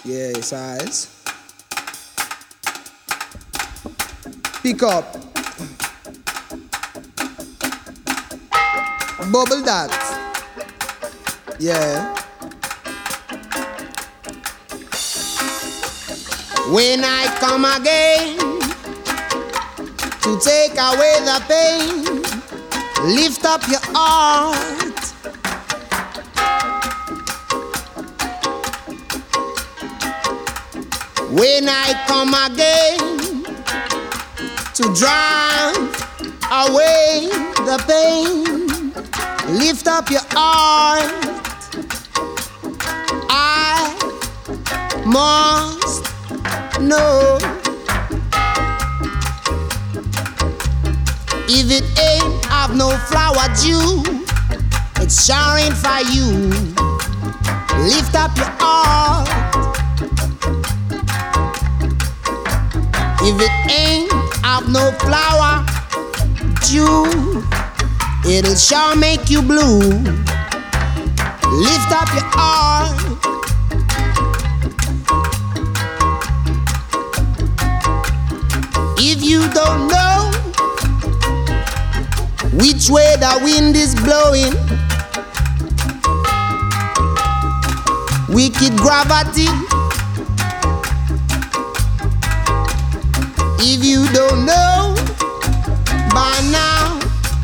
Yeah, size. Pick up. Bubble that. Yeah. When I come again to take away the pain, lift up your heart. When I come again to drive away the pain, lift up your heart. I must know if it ain't have no flower dew, it's sure ain't for you. Lift up your heart. If it ain't have no flower dew, it'll sure make you blue. Lift up your heart. If you don't know which way the wind is blowing, wicked gravity. If you don't know by now,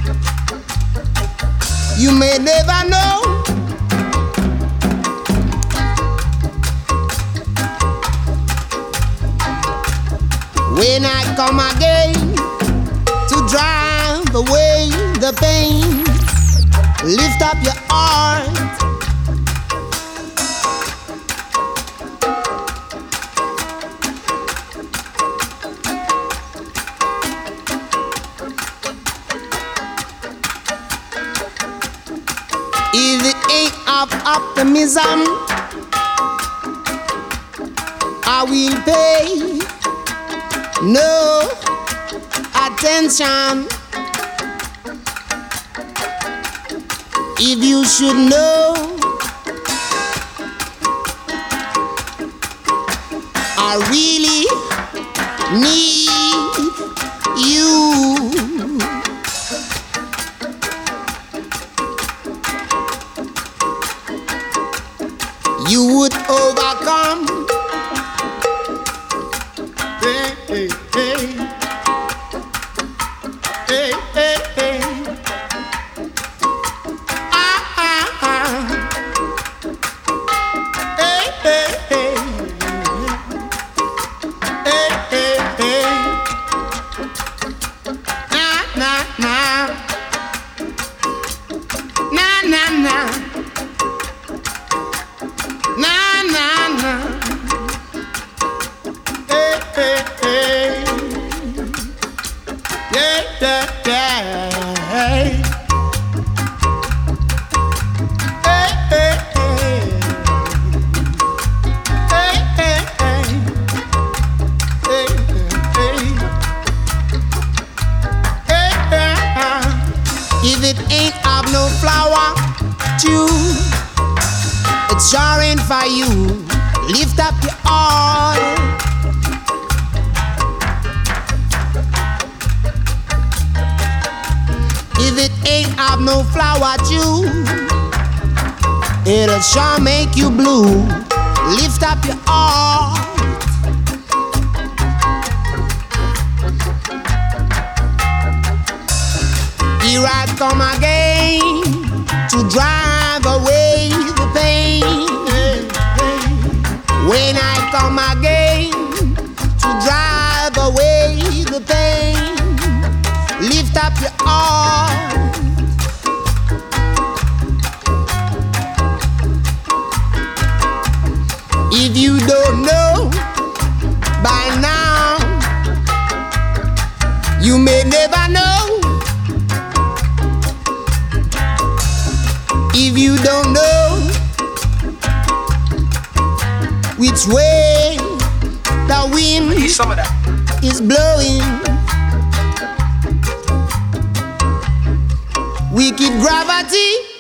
you may never know. When I come again to drive away the pain, lift up your heart. If it ain't of optimism, I will pay no attention. If you should know, I really need you. You would overcome. Hey, hey, hey. Hey, hey, hey. Ah, ah, ah. Hey, hey, hey. Hey, hey, hey. Nah, nah, nah. Nah, nah, nah. Na na na, hey hey hey, yeah yeah yeah, hey hey hey hey, hey hey hey, hey hey hey. If it ain't have no flower, dew, it sure ain't for you. Lift up your heart. If it ain't have no flower dew, it'll sure make you blue. Lift up your heart. Here I come again to drive away the pain. When I come again to drive away the pain, lift up your heart. If you don't know by now, you may never know. If you don't know which way the wind is blowing, wicked gravity.